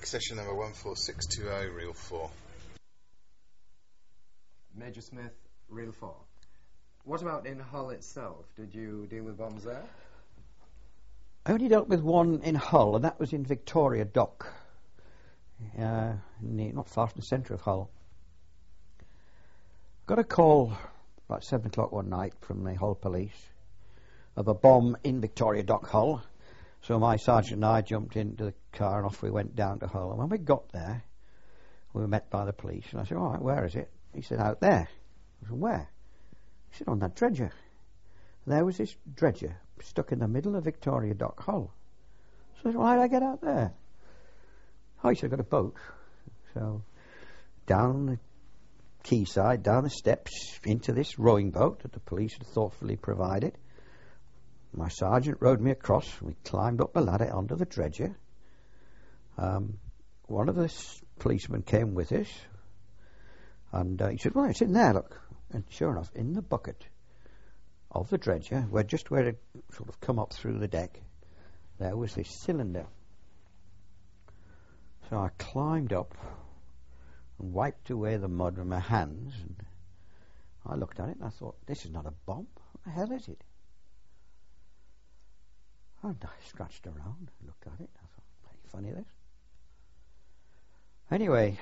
Session number 14620, reel 4. Major Smith, reel 4. What about in Hull itself? Did you deal with bombs there? I only dealt with one in Hull, and that was in Victoria Dock, not far from the centre of Hull. Got a call about 7 o'clock one night from the Hull police of a bomb in Victoria Dock, Hull. So my sergeant and I jumped into the car and off we went down to Hull. And when we got there, we were met by the police. And I said, all right, where is it? He said, out there. I said, where? He said, on that dredger. And there was this dredger stuck in the middle of Victoria Dock, Hull. So I said, well, how did I get out there? Oh, he said, I got a boat. So down the quayside, down the steps, into this rowing boat that the police had thoughtfully provided. My sergeant rowed me across. We climbed up the ladder onto the dredger. One of the policemen came with us, and he said, well, it's in there, look. And sure enough, in the bucket of the dredger, where it sort of come up through the deck, there was this cylinder. So I climbed up and wiped away the mud with my hands, and I looked at it and I thought, this is not a bomb. What the hell is it? And I scratched around, looked at it, I thought, very funny this. Anyway,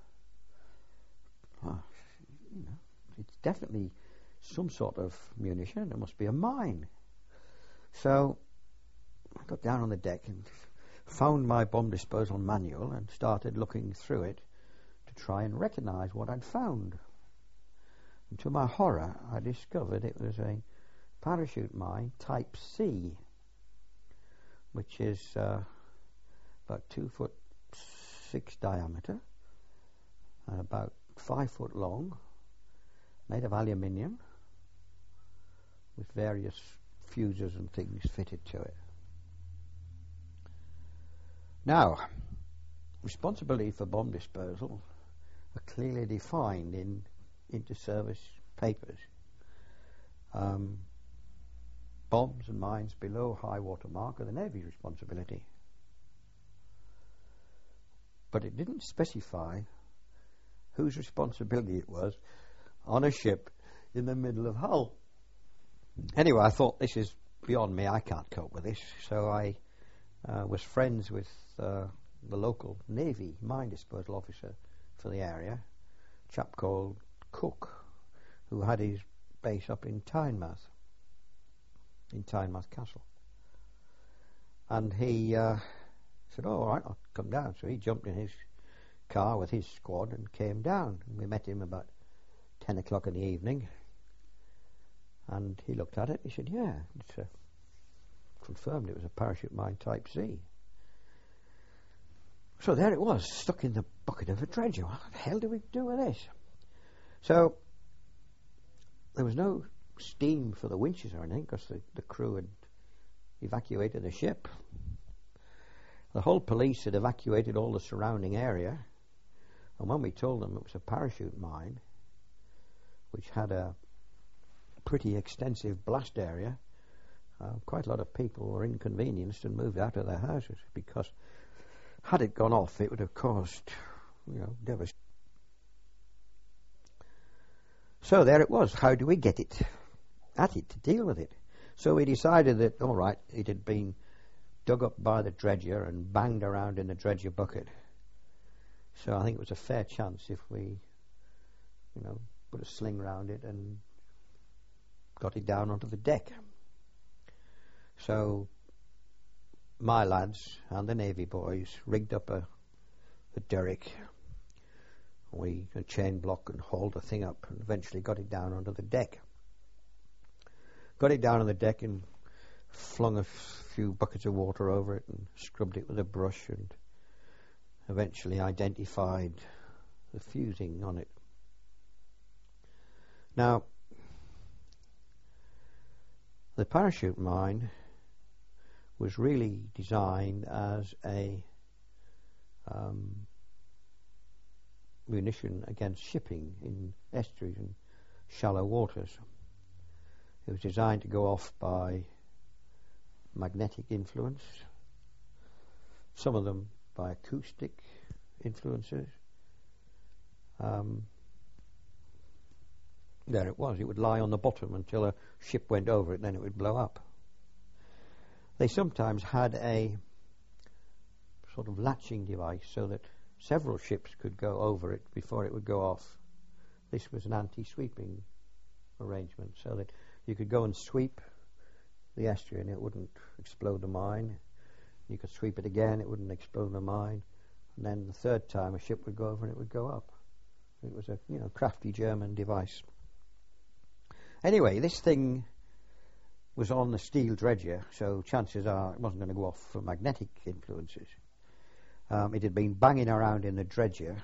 it's definitely some sort of munition. It must be a mine. So I got down on the deck and found my bomb disposal manual and started looking through it to try and recognise what I'd found. And to my horror, I discovered it was a parachute mine type C, which is about 2'6" diameter and about 5 foot long, made of aluminium with various fuses and things fitted to it. Now, responsibility for bomb disposal are clearly defined in inter-service papers. Bombs and mines below high water mark are the Navy's responsibility. But it didn't specify whose responsibility it was on a ship in the middle of Hull. Anyway, I thought, this is beyond me, I can't cope with this. So I was friends with the local Navy mine disposal officer for the area, a chap called Cook, who had his base up in Tynemouth Castle. And he said, oh, all right, I'll come down. So he jumped in his car with his squad and came down. And we met him about 10 o'clock in the evening. And he looked at it. He said, yeah, it's confirmed it was a parachute mine type C. So there it was, stuck in the bucket of a dredger. What the hell do we do with this? So there was no steam for the winches or anything because the crew had evacuated the ship. The Hull police had evacuated all the surrounding area, and when we told them it was a parachute mine which had a pretty extensive blast area, quite a lot of people were inconvenienced and moved out of their houses, because had it gone off it would have caused devastation. So there it was. How do we get it at it to deal with it? So we decided that, all right, it had been dug up by the dredger and banged around in the dredger bucket. So I think it was a fair chance if we, put a sling round it and got it down onto the deck. So my lads and the Navy boys rigged up a derrick. We a chain block and hauled the thing up and eventually got it down onto the deck. Got it down on the deck and flung a few buckets of water over it and scrubbed it with a brush and eventually identified the fusing on it. Now, the parachute mine was really designed as a munition against shipping in estuaries and shallow waters. It was designed to go off by magnetic influence. Some of them by acoustic influences. There it was. It would lie on the bottom until a ship went over it, then it would blow up. They sometimes had a sort of latching device so that several ships could go over it before it would go off. This was an anti-sweeping arrangement, so that you could go and sweep the estuary and it wouldn't explode the mine. You could sweep it again, it wouldn't explode the mine. And then the third time a ship would go over and it would go up. It was a crafty German device. Anyway, this thing was on the steel dredger, so chances are it wasn't going to go off for magnetic influences. It had been banging around in the dredger,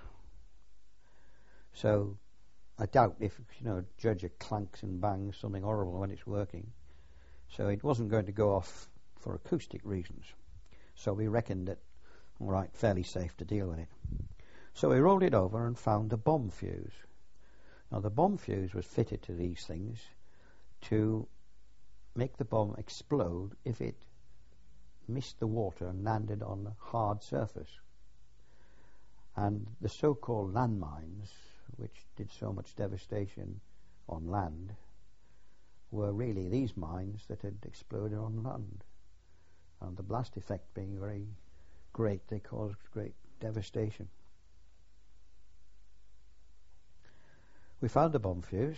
so I doubt if a dredger clanks and bangs something horrible when it's working. So it wasn't going to go off for acoustic reasons. So we reckoned that, all right, fairly safe to deal with it. So we rolled it over and found a bomb fuse. Now the bomb fuse was fitted to these things to make the bomb explode if it missed the water and landed on a hard surface. And the so-called landmines, which did so much devastation on land, were really these mines that had exploded on land. And the blast effect being very great, they caused great devastation. We found the bomb fuse,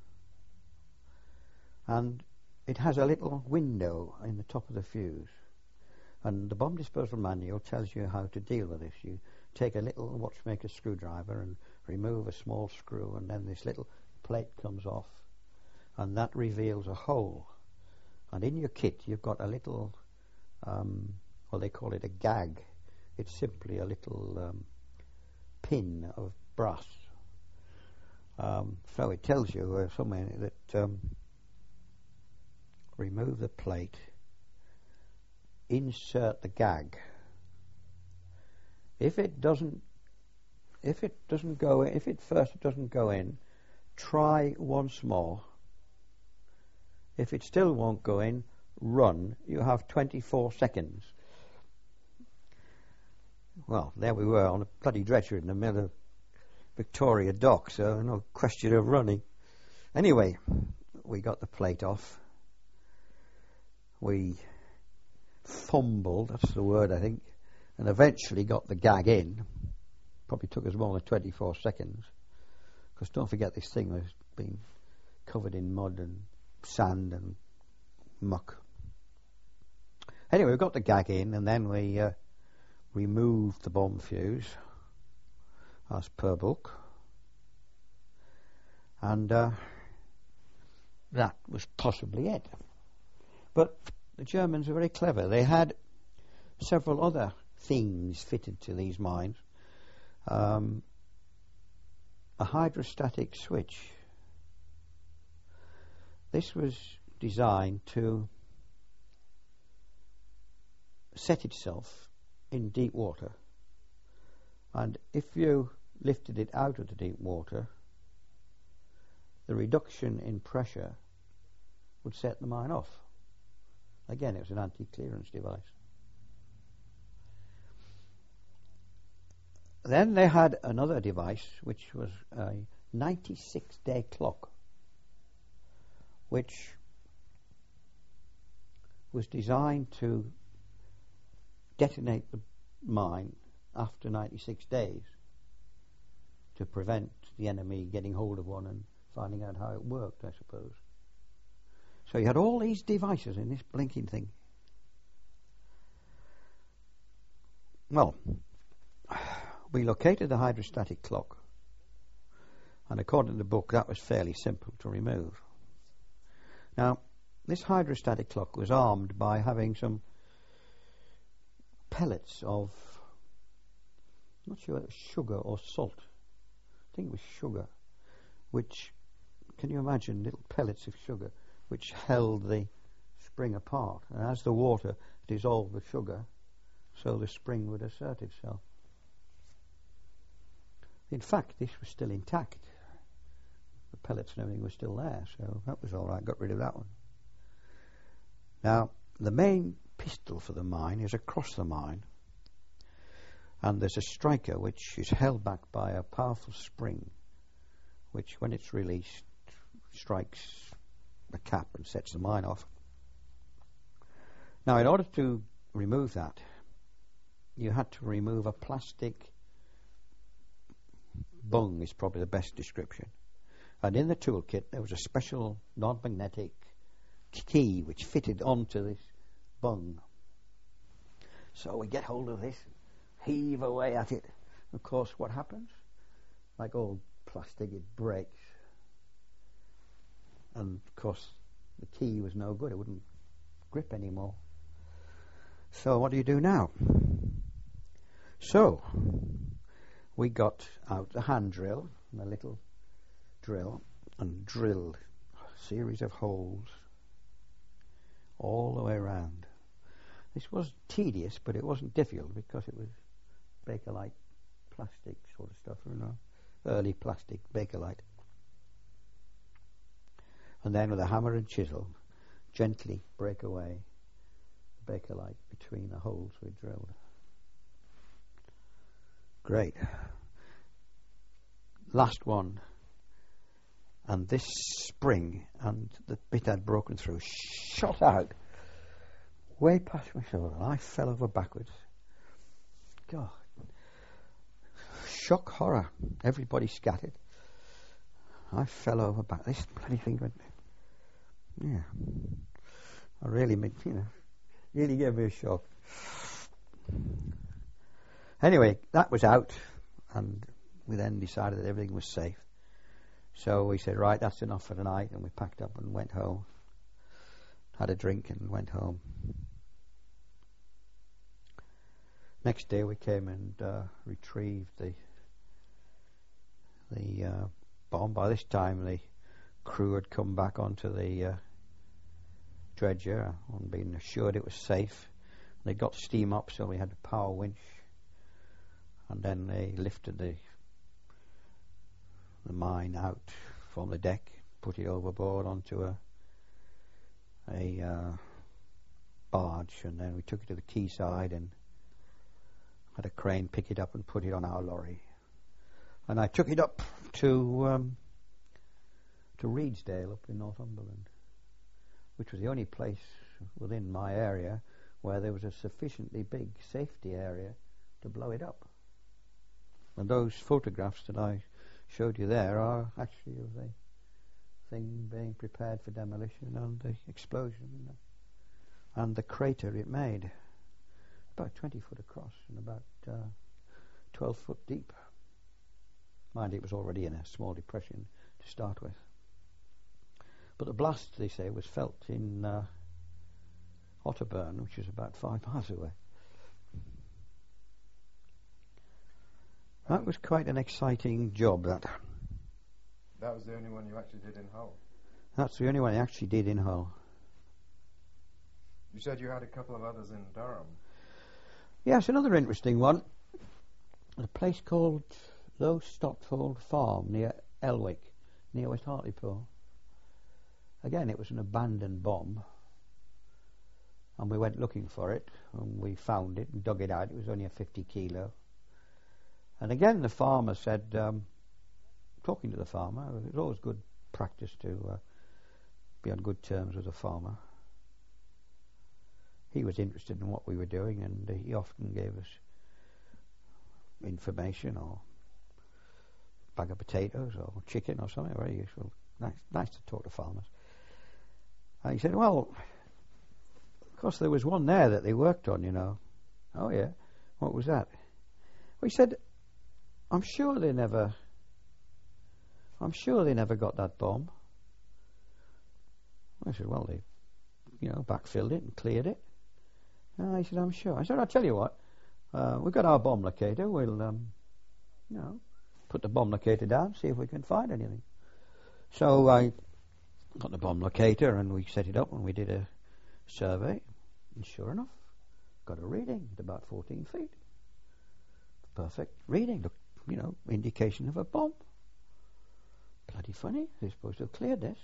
and it has a little window in the top of the fuse. And the bomb disposal manual tells you how to deal with this. You take a little watchmaker screwdriver and remove a small screw, and then this little plate comes off, and that reveals a hole. And in your kit you've got a little, well, they call it a gag. It's simply a little pin of brass. So it tells you somewhere that remove the plate, insert the gag. If it first doesn't go in, try once more. If it still won't go in, run. You have 24 seconds. Well, there we were on a bloody dredger in the middle of Victoria Dock, so no question of running. Anyway, we got the plate off. We fumbled, that's the word I think, and eventually got the gag in. Probably took us more than 24 seconds, because don't forget this thing was being covered in mud and sand and muck. Anyway, we got the gag in, and then we removed the bomb fuse as per book, and that was possibly it. But the Germans were very clever. They had several other things fitted to these mines. A hydrostatic switch. This was designed to set itself in deep water, and if you lifted it out of the deep water, the reduction in pressure would set the mine off. Again, it was an anti-clearance device. Then they had another device which was a 96-day clock, which was designed to detonate the mine after 96 days to prevent the enemy getting hold of one and finding out how it worked, I suppose. So you had all these devices in this blinking thing. Well, we located the hydrostatic clock, and according to the book that was fairly simple to remove. Now, this hydrostatic clock was armed by having some pellets of, I'm not sure whether it was sugar or salt. I think it was sugar, which, can you imagine little pellets of sugar which held the spring apart, and as the water dissolved the sugar, so the spring would assert itself. In fact, this was still intact. The pellets and everything were still there, so that was all right. Got rid of that one. Now, the main pistol for the mine is across the mine, And there's a striker which is held back by a powerful spring, which, when it's released, strikes the cap and sets the mine off. Now, in order to remove that, you had to remove a plastic bung, is probably the best description. And in the toolkit, there was a special non-magnetic key which fitted onto this bung. So we get hold of this, heave away at it. Of course, what happens? Like all plastic, it breaks. And of course, the key was no good. It wouldn't grip anymore. So what do you do now? So we got out the hand drill, the little drill, and drilled a series of holes all the way around. This was tedious, but it wasn't difficult because it was Bakelite plastic sort of stuff, you know, early plastic Bakelite. And then with a hammer and chisel, gently break away the Bakelite between the holes we drilled. Great. Last one. And this spring, and the bit I'd broken through, shot out way past my shoulder. I fell over backwards. God. Shock, horror. Everybody scattered. I fell over back. This bloody thing went. Yeah. I really meant, really gave me a shock. Anyway, that was out, and we then decided that everything was safe. So we said, right, that's enough for tonight, and we packed up and went home. Had a drink and went home. Next day we came and retrieved the bomb. By this time the crew had come back onto the dredger and been assured it was safe. They got steam up, so we had a power winch, and then they lifted the mine out from the deck, put it overboard onto a barge, and then we took it to the quayside and had a crane pick it up and put it on our lorry. And I took it up to Reedsdale up in Northumberland, which was the only place within my area where there was a sufficiently big safety area to blow it up. And those photographs that I showed you there are actually of the thing being prepared for demolition and the explosion and the crater it made. About 20 foot across and about 12 foot deep. Mind, it was already in a small depression to start with. But the blast, they say, was felt in Otterburn, which is about 5 miles away. That was quite an exciting job, that. That was the only one you actually did in Hull? That's the only one I actually did in Hull. You said you had a couple of others in Durham. Yes, another interesting one. A place called Low Stotfold Farm near Elwick, near West Hartlepool. Again, it was an abandoned bomb, and we went looking for it, and we found it and dug it out. It was only a 50 kilo. And again, the farmer said, talking to the farmer, it was always good practice to be on good terms with the farmer. He was interested in what we were doing, and he often gave us information or a bag of potatoes or chicken or something. Very useful. Nice to talk to farmers. And he said, well, of course there was one there that they worked on, you know. Oh yeah, what was that? Well, he said, I'm sure they never got that bomb. I said, well, they, backfilled it and cleared it. He said, I'm sure. I said, I'll tell you what, we've got our bomb locator. We'll, put the bomb locator down, see if we can find anything. So I got the bomb locator and we set it up and we did a survey. And sure enough, got a reading at about 14 feet. Perfect reading. Look, indication of a bomb. Bloody funny. They're supposed to have cleared this.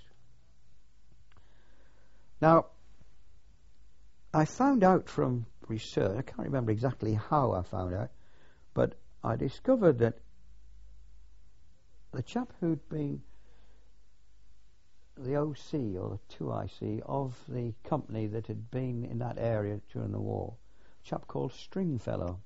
Now, I found out from research, I can't remember exactly how I found out, But I discovered that the chap who'd been the OC or the 2IC of the company that had been in that area during the war, a chap called Stringfellow.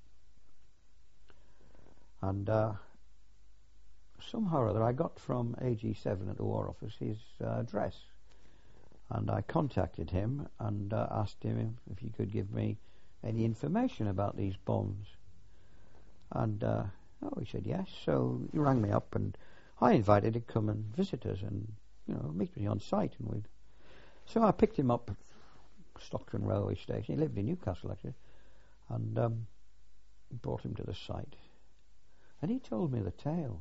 And somehow or other I got from AG7 at the War Office his address. And I contacted him and asked him if he could give me any information about these bombs. And he said yes. So he rang me up, and I invited him to come and visit us and meet me on site. So I picked him up at Stockton Railway Station. He lived in Newcastle actually, and brought him to the site. And he told me the tale.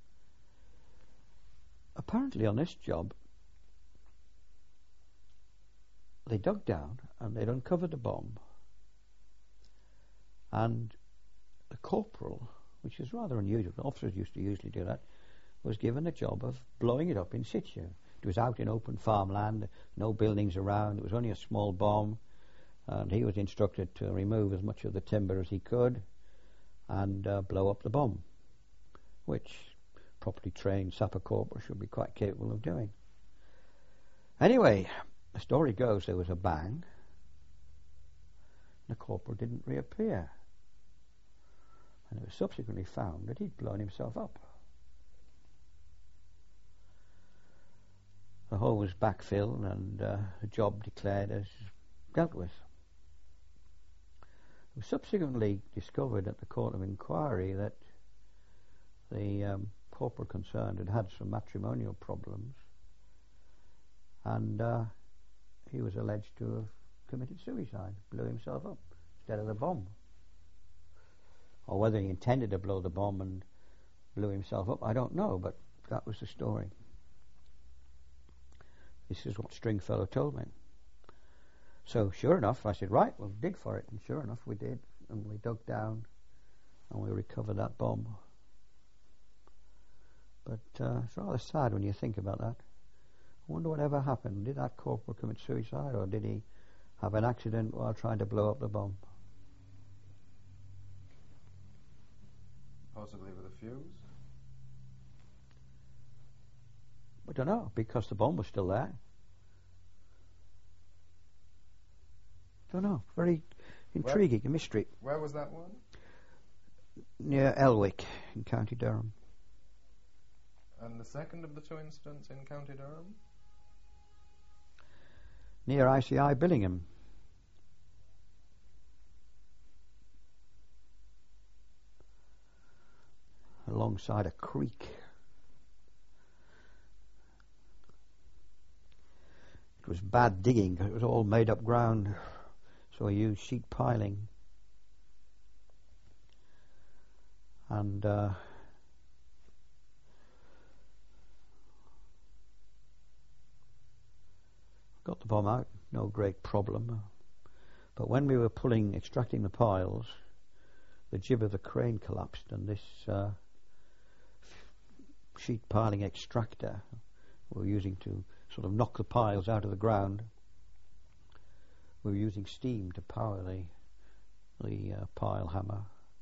Apparently on this job, they dug down and they'd uncovered the bomb, and the corporal, which is rather unusual, officers used to usually do that, was given the job of blowing it up in situ. It was out in open farmland, no buildings around, it was only a small bomb, and he was instructed to remove as much of the timber as he could and blow up the bomb, which properly trained sapper corporal should be quite capable of doing. Anyway, the story goes there was a bang, and the corporal didn't reappear, and it was subsequently found that he'd blown himself up. The hole was backfilled and the job declared as dealt with. It was subsequently discovered at the Court of Inquiry that the corporal concerned had some matrimonial problems, and he was alleged to have committed suicide, blew himself up instead of the bomb. Or whether he intended to blow the bomb and blew himself up, I don't know, but that was the story. This is what Stringfellow told me. So sure enough, I said, right, we'll dig for it. And sure enough, we did. And we dug down and we recovered that bomb. But it's rather sad when you think about that. I wonder whatever happened. Did that corporal commit suicide, or did he have an accident while trying to blow up the bomb? Possibly with a fuse? I don't know, because the bomb was still there. Don't know. Very intriguing, a mystery. Where was that one? Near Elwick in County Durham. And the second of the two incidents in County Durham? Near ICI Billingham. Alongside a creek. It was bad digging because it was all made up ground, so I used sheet piling. And got the bomb out, no great problem. But when we were extracting the piles, the jib of the crane collapsed, and this sheet piling extractor we were using to sort of knock the piles out of the ground, we were using steam to power the pile hammer,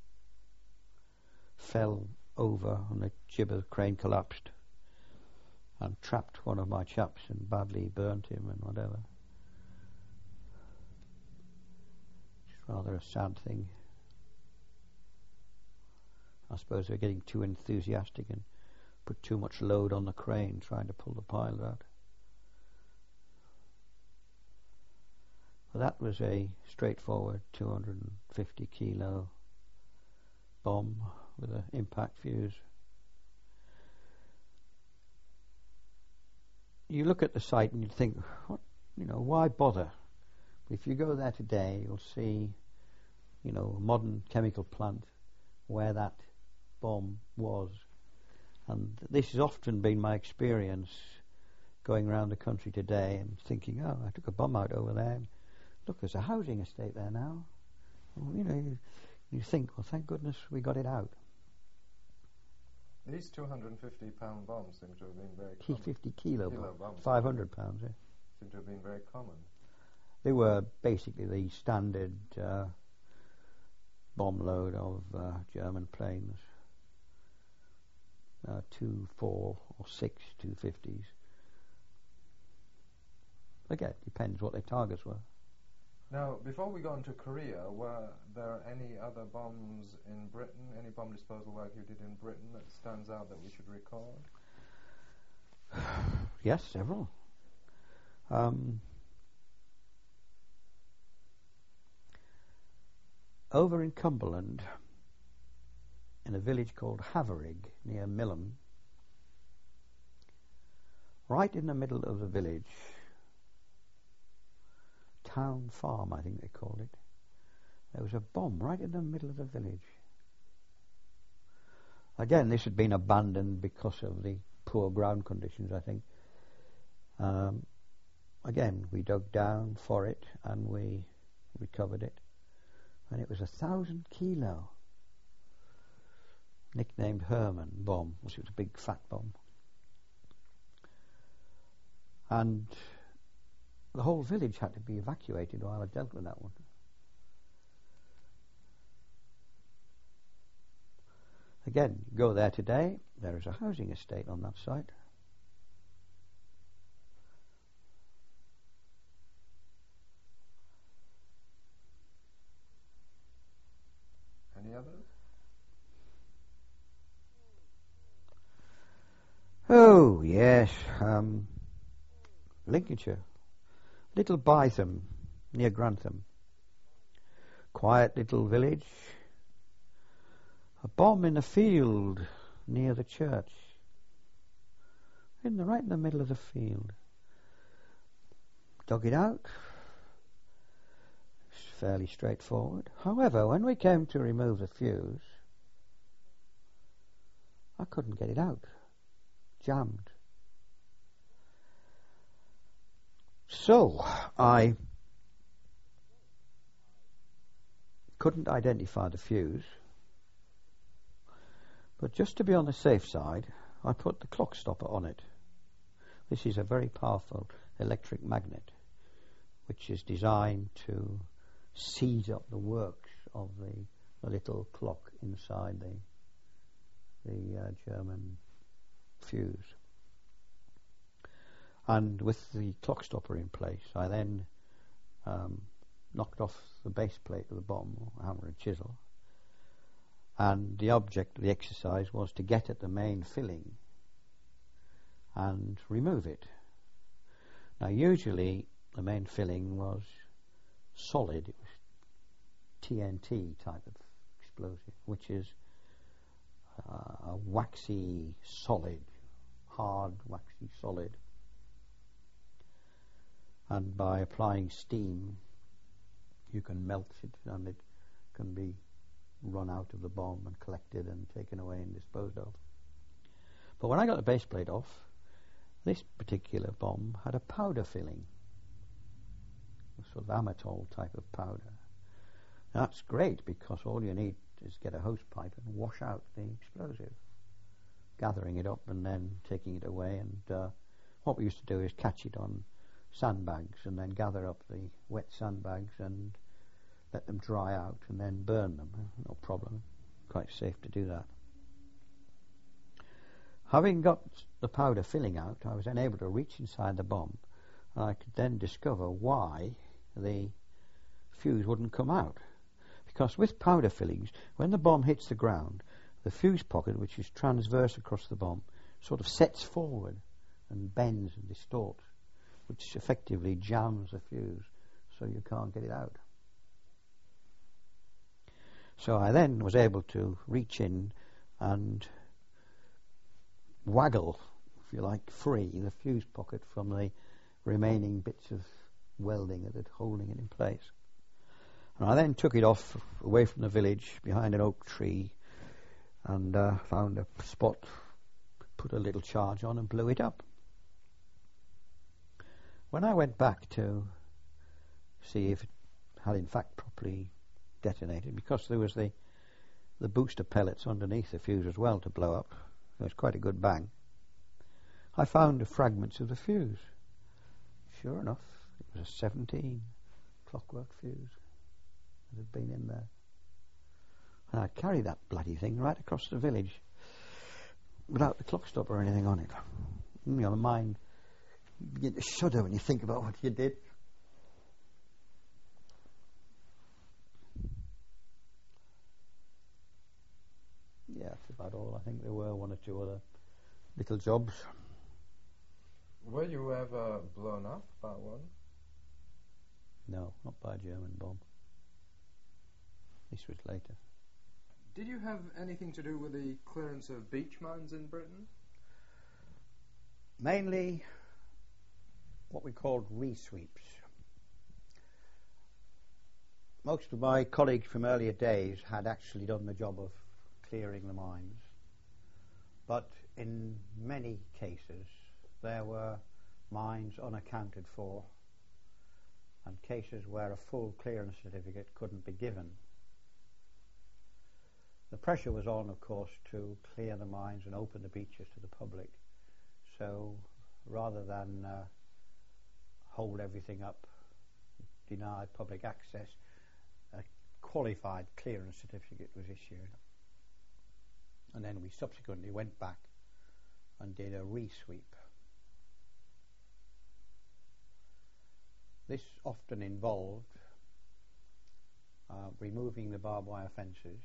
fell over and the jib of the crane collapsed and trapped one of my chaps and badly burnt him and whatever. It's rather a sad thing. I suppose they're getting too enthusiastic and put too much load on the crane trying to pull the pile out. Well, that was a straightforward 250 kilo bomb with an impact fuse. You look at the site and you think, why bother? If you go there today, you'll see, a modern chemical plant where that bomb was. And this has often been my experience going around the country today and thinking, I took a bomb out over there. And look, there's a housing estate there now. Well, you think, well, thank goodness we got it out. These 250-pound bombs seem to have been very common. 50 kilo bombs. 500 pounds, yeah. Seem to have been very common. They were basically the standard bomb load of German planes. 2, 4 or 6 250s. Again, depends what their targets were. Now, before we got into Korea, were there any other bombs in Britain, any bomb disposal work you did in Britain that stands out that we should record? Yes, several. Over in Cumberland, in a village called Haverig, near Millom, right in the middle of the village, Town Farm, I think they called it, there was a bomb right in the middle of the village. Again, this had been abandoned because of the poor ground conditions, I think. Again, we dug down for it and we recovered it. And it was 1,000 kilo, nicknamed Herman bomb, which was a big fat bomb. And the whole village had to be evacuated while I dealt with that one. Again, you go there today, there is a housing estate on that site. Any others? Oh, yes. Lincolnshire. Little Bytham, near Grantham. Quiet little village. A bomb in a field near the church. Right in the middle of the field. Dug it out. It's fairly straightforward. However, when we came to remove the fuse, I couldn't get it out. Jammed. So I couldn't identify the fuse, but just to be on the safe side, I put the clock stopper on it. This is a very powerful electric magnet which is designed to seize up the works of the little clock inside the German fuse. And with the clock stopper in place, I then knocked off the base plate of the bomb, hammer and chisel, and the object of the exercise was to get at the main filling and remove it. Now usually the main filling was solid, it was TNT type of explosive, which is a waxy solid, hard waxy solid, and by applying steam you can melt it and it can be run out of the bomb and collected and taken away and disposed of. But when I got the base plate off, this particular bomb had a powder filling, a sort of amatol type of powder. That's great because all you need is get a hose pipe and wash out the explosive, gathering it up and then taking it away. And what we used to do is catch it on sandbags and then gather up the wet sandbags and let them dry out and then burn them. No problem. Quite safe to do that. Having got the powder filling out, I was then able to reach inside the bomb and I could then discover why the fuse wouldn't come out. Because with powder fillings, when the bomb hits the ground, the fuse pocket, which is transverse across the bomb, sort of sets forward and bends and distorts, which effectively jams the fuse so you can't get it out. So I then was able to reach in and waggle, if you like, free the fuse pocket from the remaining bits of welding that had holding it in place. And I then took it off away from the village behind an oak tree and found a spot, put a little charge on and blew it up. When I went back to see if it had in fact properly detonated, because there was the booster pellets underneath the fuse as well to blow up, it was quite a good bang, I found the fragments of the fuse. Sure enough, it was a 17 clockwork fuse that had been in there. And I'd carry that bloody thing right across the village without the clock stop or anything on it. You know, the mind, you begin to shudder when you think about what you did. Yeah, that's about all. I think there were one or two other little jobs. Were you ever blown up by one? No, not by a German bomb. This was later. Did you have anything to do with the clearance of beach mines in Britain? Mainly what we called resweeps. Most of my colleagues from earlier days had actually done the job of clearing the mines, but in many cases there were mines unaccounted for and cases where a full clearance certificate couldn't be given. The pressure was on, of course, to clear the mines and open the beaches to the public. So rather than hold everything up, deny public access, a qualified clearance certificate was issued. And then we subsequently went back and did a resweep. This often involved removing the barbed wire fences,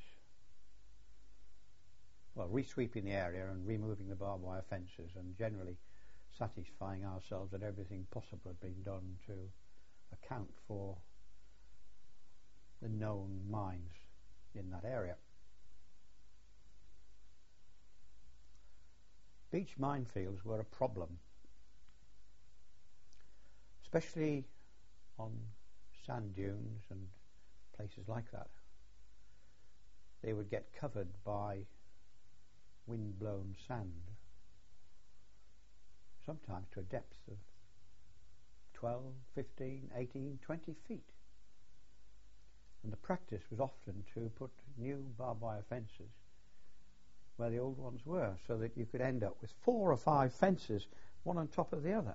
well, resweeping the area and removing the barbed wire fences, and generally satisfying ourselves that everything possible had been done to account for the known mines in that area. Beach minefields were a problem, especially on sand dunes and places like that. They would get covered by wind-blown sand, sometimes to a depth of 12, 15, 18, 20 feet. And the practice was often to put new barbed wire fences where the old ones were, so that you could end up with 4 or 5 fences, one on top of the other.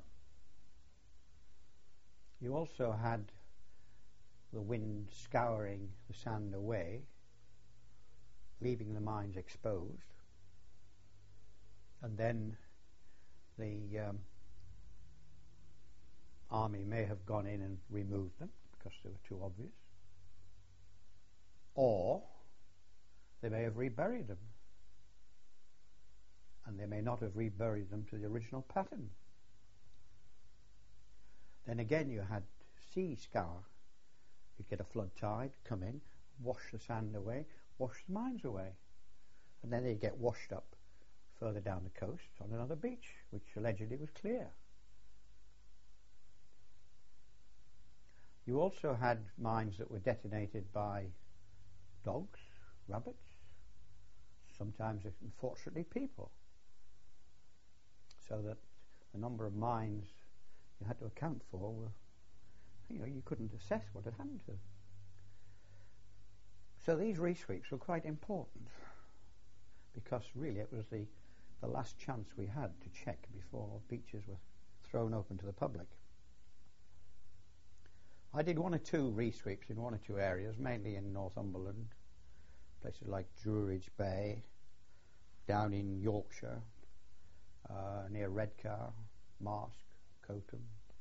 You also had the wind scouring the sand away, leaving the mines exposed, and then the army may have gone in and removed them because they were too obvious, or they may have reburied them, and they may not have reburied them to the original pattern. Then again you had sea scour. You'd get a flood tide, come in, wash the sand away, wash the mines away, and then they'd get washed up further down the coast on another beach, which allegedly was clear. You also had mines that were detonated by dogs, rabbits, sometimes, unfortunately, people, so that the number of mines you had to account for were, you couldn't assess what had happened to them. So these resweeps were quite important, because really it was the last chance we had to check before beaches were thrown open to the public. I did 1 or 2 resweeps in 1 or 2 areas, mainly in Northumberland, places like Druridge Bay, down in Yorkshire, near Redcar, Marske, Cotham,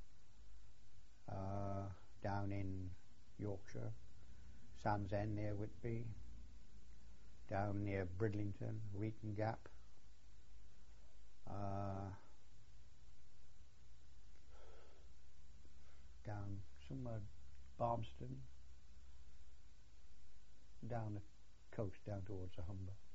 down in Yorkshire, Sands End near Whitby, down near Bridlington, Wheaton Gap, down somewhere Barmston, down the coast down towards the Humber.